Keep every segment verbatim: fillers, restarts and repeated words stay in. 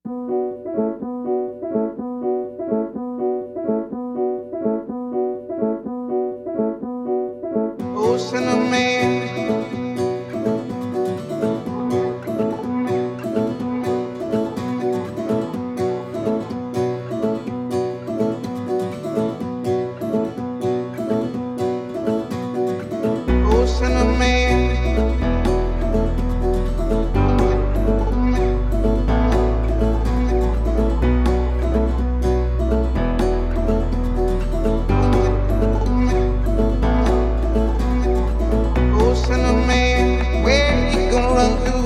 Oh, cinnamon. Oh, cinnamon. Oh, cinnamon, where you gonna run to?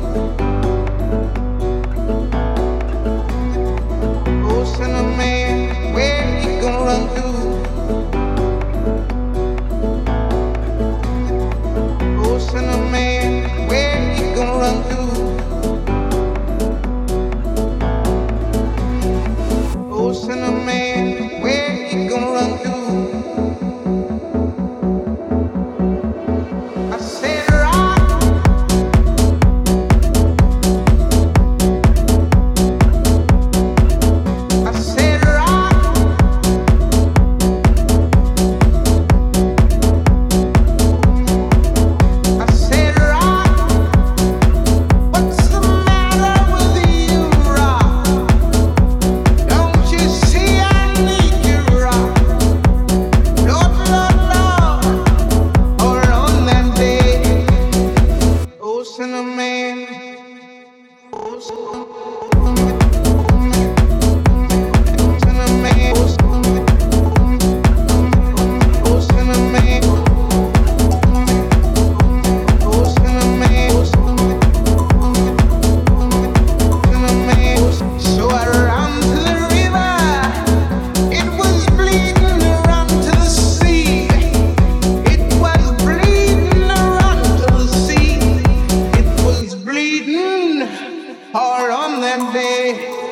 Oh, cinnamon, where you gonna run to? Oh, cinnamon, where you gonna run to? Oh, cinnamon, where you gonna run to? I said rock. I said rock. I said rock. What's the matter with you, rock? Don't you see I need you, rock? Lord, Lord, Lord, or on that day. Oh, cinnamon. Oh, cinnamon. Oh, cinnamon. Oh, cinnamon. Cinnamon. So I ran to the river. It was bleeding around to the sea. It was bleeding around to the sea. It was bleeding hard on that day.